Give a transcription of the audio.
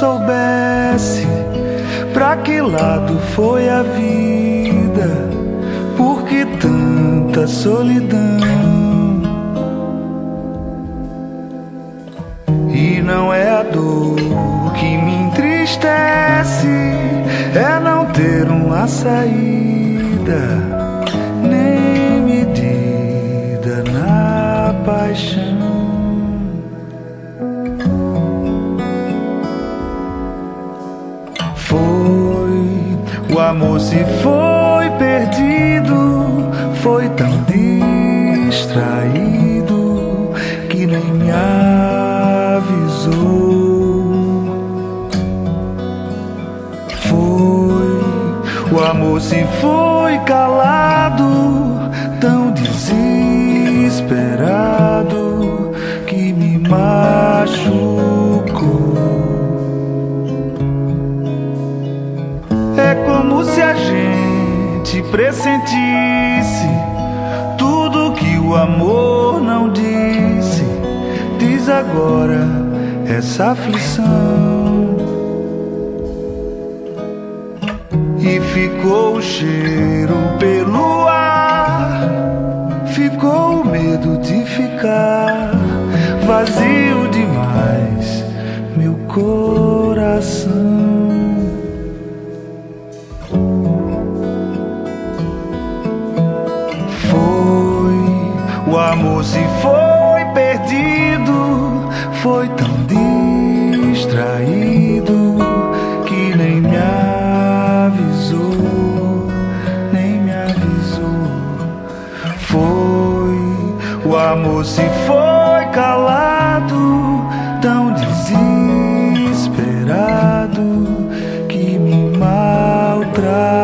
soubesse pra que lado foi a vida, por que tanta solidão? E não é a dor que me entristece, é não ter uma saída, nem medida na paixão. O amor se foi perdido, foi tão distraído que nem me avisou. O amor se foi calado, tão desesperado que me machucou. É como se a gente pressentisse tudo que o amor não disse. Diz agora essa aflição. E ficou o cheiro pelo ar, ficou o medo de ficar vazio demais, meu coração. O amor se foi perdido, foi tão distraído que nem me avisou, nem me avisou. O amor se foi calado, tão desesperado que me maltratou.